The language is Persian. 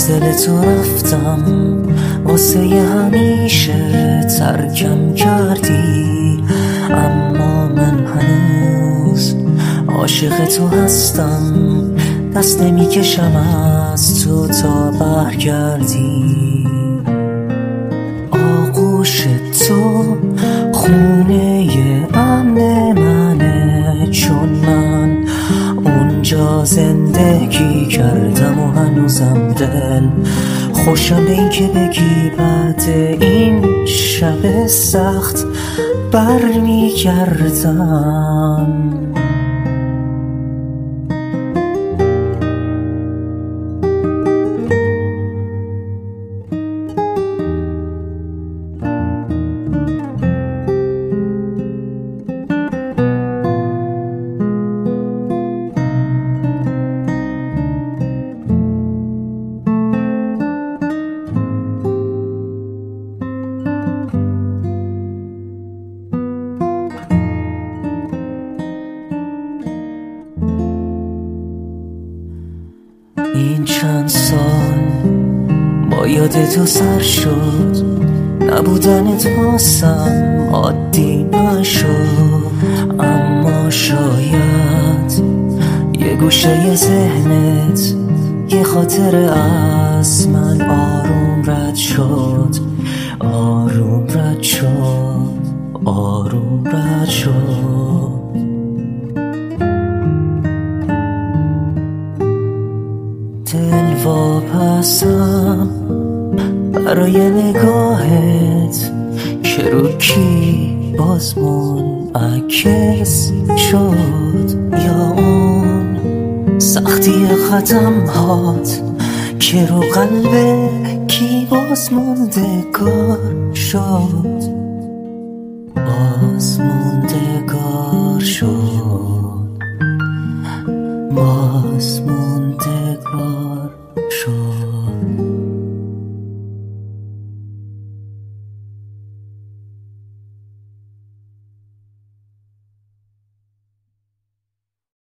از دل تو رفتم، واسه همیشه ترکم کردی، اما من هنوز عاشق تو هستم، دست نمیکشم از تو تا برگردی. آغوش تو خونه امن منه، چون من اونجا زندگی کردم و هنوزم دل خوشم به این که بگی بعد این شب سخت برمیگردم. این چند سال با یاد تو سر شد، نبودنت واسم عادی نشد، اما شاید یه گوشه ذهنت یه خاطره از من آروم رد شد، آروم رد شد، آروم رد شد. دل واپسم برای نگاهت که رو کی بازمون عکس شد، یا اون سختی ختم هات که رو قلب کی بازموندگار شد، بازمونده